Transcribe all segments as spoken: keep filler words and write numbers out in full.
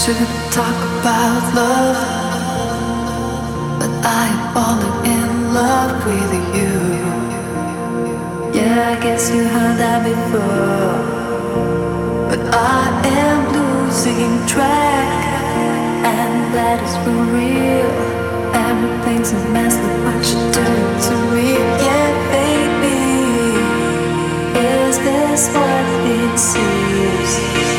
shouldn't talk about love, but I am falling in love with you. Yeah, I guess you heard that before, but I am losing track, and that is for real. Everything's a mess, look what you do to me. Yeah, baby, is this what it seems?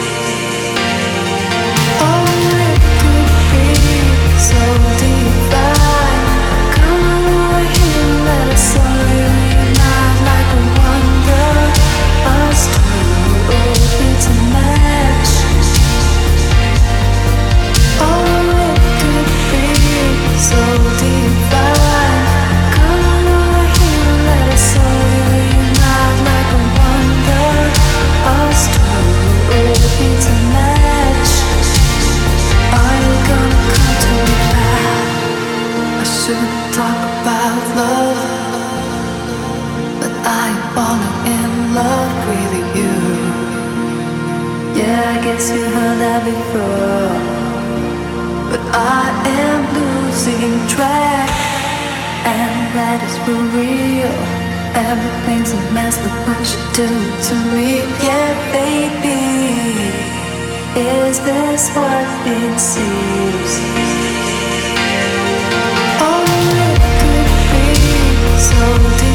So divine, come over here, let us all unite like a wonder, us two, it's a match. Oh, it could be so divine. Come over here, let us all unite like a wonder, us two, it's a match. Are you gonna come to me back? I shouldn't talk about love, but I am falling in love with you. Yeah, I guess you heard that before, but I am losing track, and that is for real. Everything's a mess, look what you do to me. Yeah, baby, is this what it seems? Oh, it could be so deep.